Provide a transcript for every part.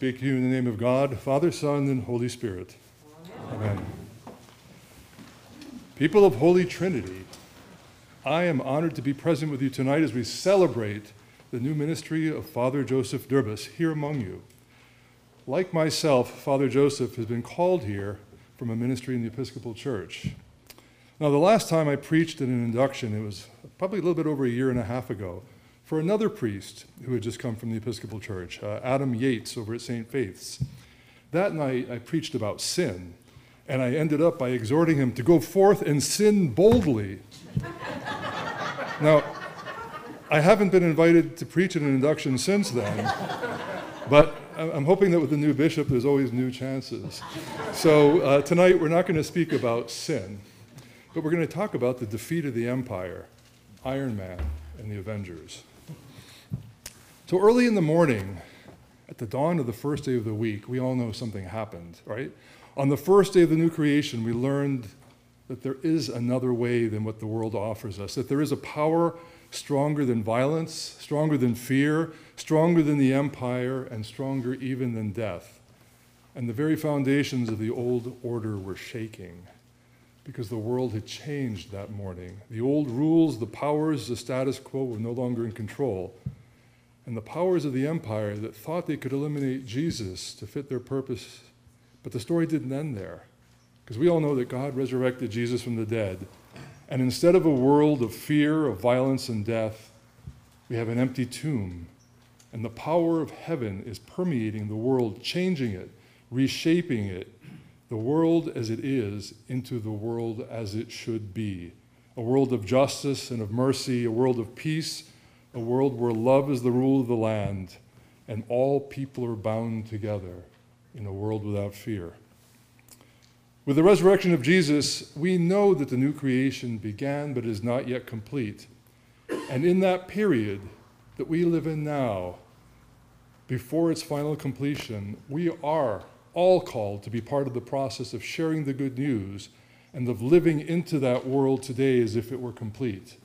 speak to you in the name of God, Father, Son, and Holy Spirit. Amen. People of Holy Trinity, I am honored to be present with you tonight as we celebrate the new ministry of Father Joseph Durbus here among you. Like myself, Father Joseph has been called here from a ministry in the Episcopal Church. Now, the last time I preached in an induction, it was probably a little bit over a year and a half ago, for another priest who had just come from the Episcopal Church, Adam Yates over at St. Faith's. That night, I preached about sin, and I ended up by exhorting him to go forth and sin boldly. Now, I haven't been invited to preach in an induction since then, but I'm hoping that with the new bishop, there's always new chances. So tonight, we're not going to speak about sin, but we're going to talk about the defeat of the empire, Iron Man, and the Avengers. So early in the morning, at the dawn of the first day of the week, we all know something happened, right? On the first day of the new creation, we learned that there is another way than what the world offers us, that there is a power stronger than violence, stronger than fear, stronger than the empire, and stronger even than death. And the very foundations of the old order were shaking because the world had changed that morning. The old rules, the powers, the status quo were no longer in control. And the powers of the empire that thought they could eliminate Jesus to fit their purpose, but the story didn't end there. Because we all know that God resurrected Jesus from the dead. And instead of a world of fear, of violence, and death, we have an empty tomb. And the power of heaven is permeating the world, changing it, reshaping it, the world as it is into the world as it should be. A world of justice and of mercy, a world of peace, a world where love is the rule of the land, and all people are bound together in a world without fear. With the resurrection of Jesus, we know that the new creation began but is not yet complete. And in that period that we live in now, before its final completion, we are all called to be part of the process of sharing the good news and of living into that world today as if it were complete.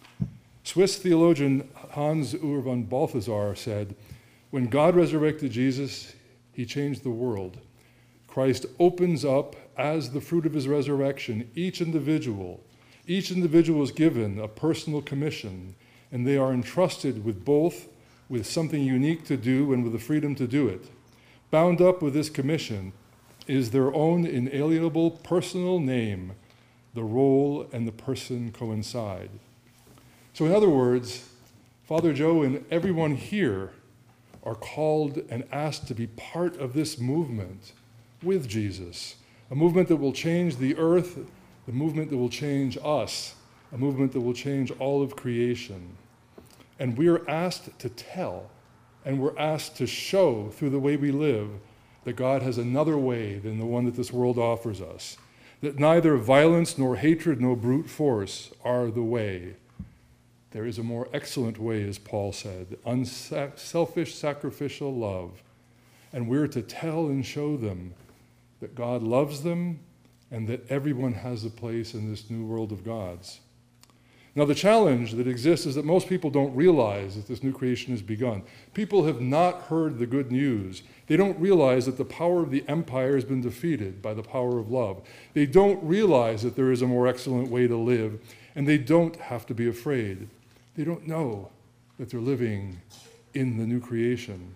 Swiss theologian Hans Ur von Balthasar said, "When God resurrected Jesus, he changed the world. Christ opens up, as the fruit of his resurrection, each individual. Each individual is given a personal commission, and they are entrusted with both, with something unique to do and with the freedom to do it. Bound up with this commission is their own inalienable personal name. The role and the person coincide." So in other words, Father Joe and everyone here are called and asked to be part of this movement with Jesus, a movement that will change the earth, the movement that will change us, a movement that will change all of creation. And we are asked to tell, and we're asked to show through the way we live that God has another way than the one that this world offers us, that neither violence nor hatred nor brute force are the way. There is a more excellent way, as Paul said, unselfish, sacrificial love. And we're to tell and show them that God loves them and that everyone has a place in this new world of God's. Now, the challenge that exists is that most people don't realize that this new creation has begun. People have not heard the good news. They don't realize that the power of the empire has been defeated by the power of love. They don't realize that there is a more excellent way to live, and they don't have to be afraid. They don't know that they're living in the new creation.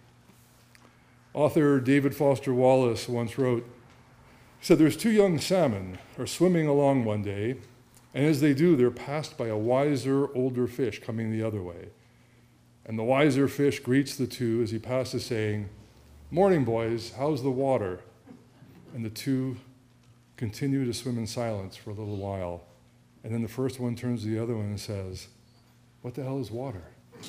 Author David Foster Wallace once wrote, he said, "There's two young salmon are swimming along one day, and as they do, they're passed by a wiser, older fish coming the other way. And the wiser fish greets the two as he passes, saying, 'Morning, boys, how's the water?' And the two continue to swim in silence for a little while. And then the first one turns to the other one and says, 'What the hell is water?'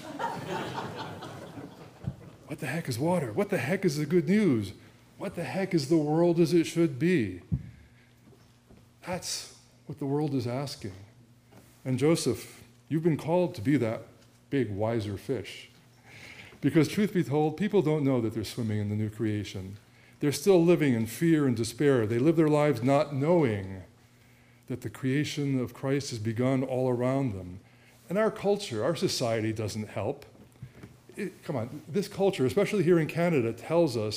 What the heck is water? What the heck is the good news? What the heck is the world as it should be?" That's what the world is asking. And Joseph, you've been called to be that big, wiser fish. Because truth be told, people don't know that they're swimming in the new creation. They're still living in fear and despair. They live their lives not knowing that the creation of Christ has begun all around them. And our culture, our society doesn't help. Come on, this culture, especially here in Canada, tells us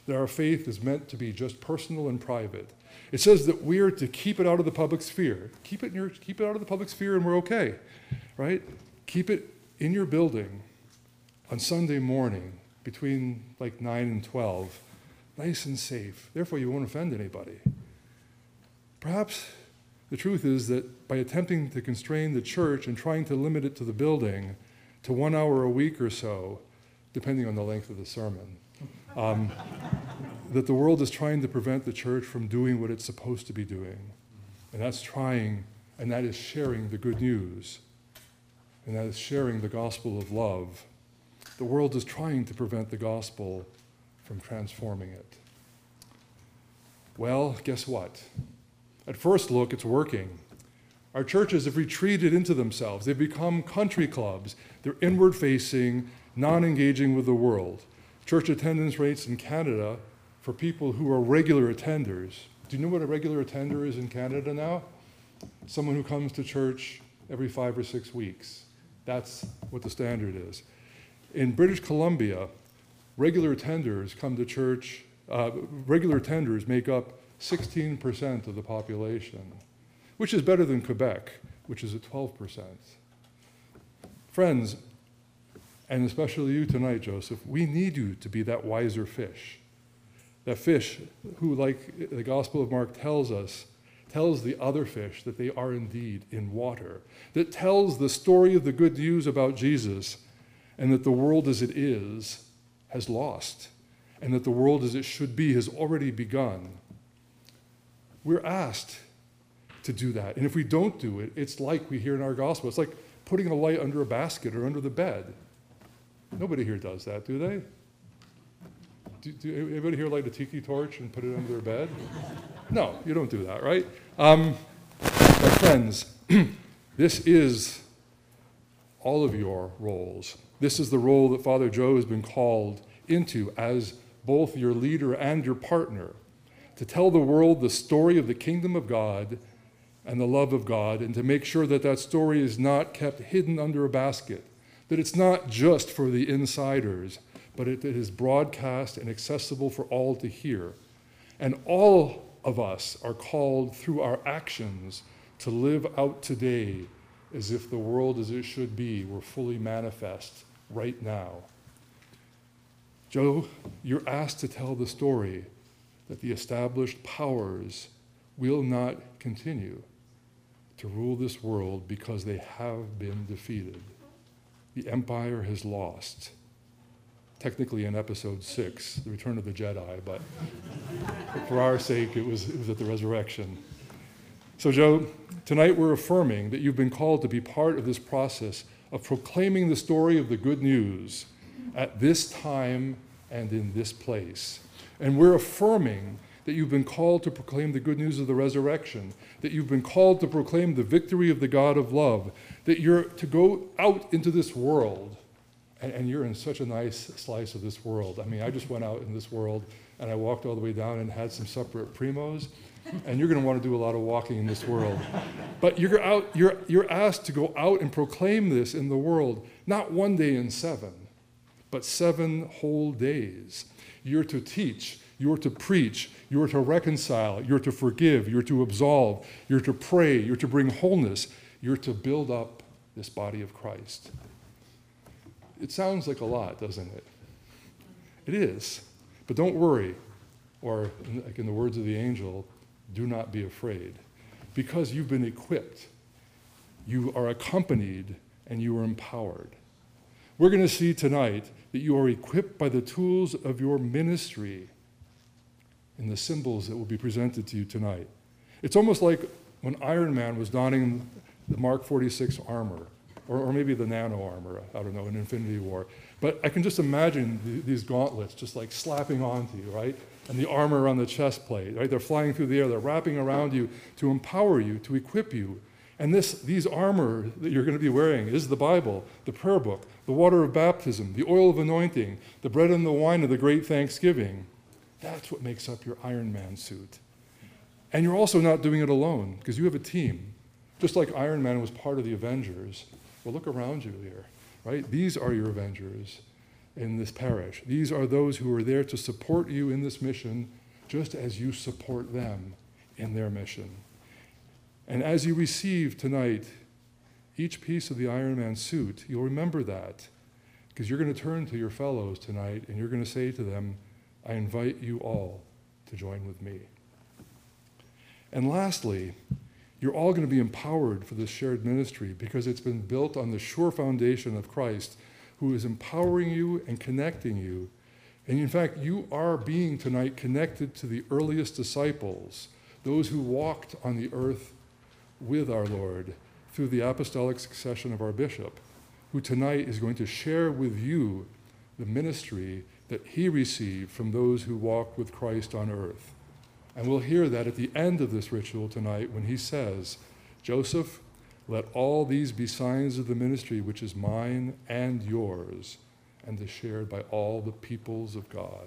that our faith is meant to be just personal and private. It says that we are to keep it out of the public sphere. Keep it out of the public sphere and we're okay, right? Keep it in your building on Sunday morning between like 9 and 12, nice and safe. Therefore, you won't offend anybody. Perhaps the truth is that by attempting to constrain the church and trying to limit it to the building to 1 hour a week or so, depending on the length of the sermon, that the world is trying to prevent the church from doing what it's supposed to be doing. And that is sharing the good news. And that is sharing the gospel of love. The world is trying to prevent the gospel from transforming it. Well, guess what? At first look, it's working. Our churches have retreated into themselves. They've become country clubs. They're inward-facing, non-engaging with the world. Church attendance rates in Canada for people who are regular attenders. Do you know what a regular attender is in Canada now? Someone who comes to church every 5 or 6 weeks. That's what the standard is. In British Columbia, regular attenders come to church, regular attenders make up 16% of the population, which is better than Quebec, which is at 12%. Friends, and especially you tonight, Joseph, we need you to be that wiser fish. That fish who, like the Gospel of Mark tells us, tells the other fish that they are indeed in water, that tells the story of the good news about Jesus, and that the world as it is has lost, and that the world as it should be has already begun. We're asked to do that, and if we don't do it, it's like we hear in our gospel. It's like putting a light under a basket or under the bed. Nobody here does that, do they? Do anybody here light a tiki torch and put it under their bed? No, you don't do that, right? My friends, this is all of your roles. This is the role that Father Joe has been called into as both your leader and your partner, to tell the world the story of the kingdom of God and the love of God, and to make sure that that story is not kept hidden under a basket, that it's not just for the insiders, but it is broadcast and accessible for all to hear. And all of us are called through our actions to live out today as if the world as it should be were fully manifest right now. Joe, you're asked to tell the story that the established powers will not continue to rule this world because they have been defeated. The empire has lost. Technically in episode 6, The Return of the Jedi, but for our sake, it was at the resurrection. So Joe, tonight we're affirming that you've been called to be part of this process of proclaiming the story of the good news at this time and in this place. And we're affirming that you've been called to proclaim the good news of the resurrection, that you've been called to proclaim the victory of the God of love, that you're to go out into this world, and you're in such a nice slice of this world. I mean, I just went out in this world, and I walked all the way down and had some supper at Primo's, and you're going to want to do a lot of walking in this world. But you're asked to go out and proclaim this in the world, not one day in 7, but 7 whole days. You're to teach, you're to preach, you're to reconcile, you're to forgive, you're to absolve, you're to pray, you're to bring wholeness, you're to build up this body of Christ. It sounds like a lot, doesn't it? It is. But don't worry, or like in the words of the angel, do not be afraid, because you've been equipped, you are accompanied, and you are empowered. We're going to see tonight that you are equipped by the tools of your ministry in the symbols that will be presented to you tonight. It's almost like when Iron Man was donning the Mark 46 armor, or maybe the nano armor, I don't know, in Infinity War. But I can just imagine these gauntlets just like slapping onto you, right? And the armor on the chest plate, right? They're flying through the air, they're wrapping around you to empower you, to equip you. And these armor that you're going to be wearing is the Bible, the prayer book, the water of baptism, the oil of anointing, the bread and the wine of the great Thanksgiving. That's what makes up your Iron Man suit. And you're also not doing it alone, because you have a team. Just like Iron Man was part of the Avengers. Well, look around you here, right? These are your Avengers. in this parish. These are those who are there to support you in this mission, just as you support them in their mission. And as you receive tonight each piece of the Ironman suit, you'll remember that, because you're going to turn to your fellows tonight and you're going to say to them, I invite you all to join with me. And lastly, you're all going to be empowered for this shared ministry because it's been built on the sure foundation of Christ, who is empowering you and connecting you. And in fact, you are being tonight connected to the earliest disciples, those who walked on the earth with our Lord through the apostolic succession of our bishop, who tonight is going to share with you the ministry that he received from those who walked with Christ on earth. And we'll hear that at the end of this ritual tonight when he says, Joseph, let all these be signs of the ministry which is mine and yours, and is shared by all the peoples of God.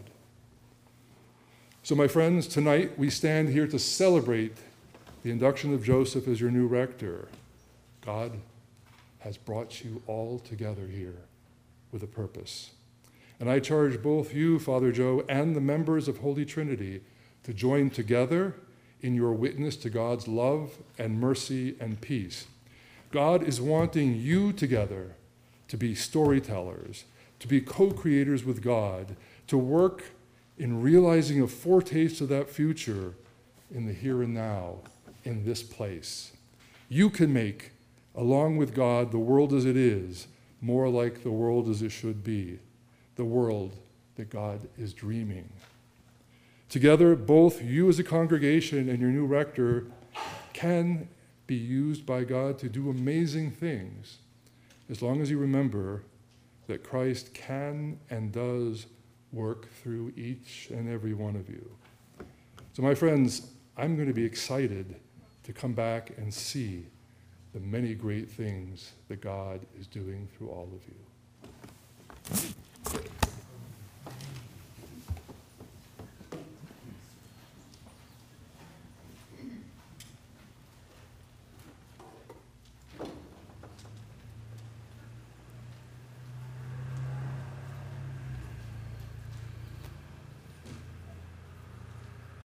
So my friends, tonight we stand here to celebrate the induction of Joseph as your new rector. God has brought you all together here with a purpose. And I charge both you, Father Joe, and the members of Holy Trinity to join together in your witness to God's love and mercy and peace. God is wanting you together to be storytellers, to be co-creators with God, to work in realizing a foretaste of that future in the here and now, in this place. You can make, along with God, the world as it is, more like the world as it should be, the world that God is dreaming. Together, both you as a congregation and your new rector can be used by God to do amazing things, as long as you remember that Christ can and does work through each and every one of you. So my friends, I'm going to be excited to come back and see the many great things that God is doing through all of you.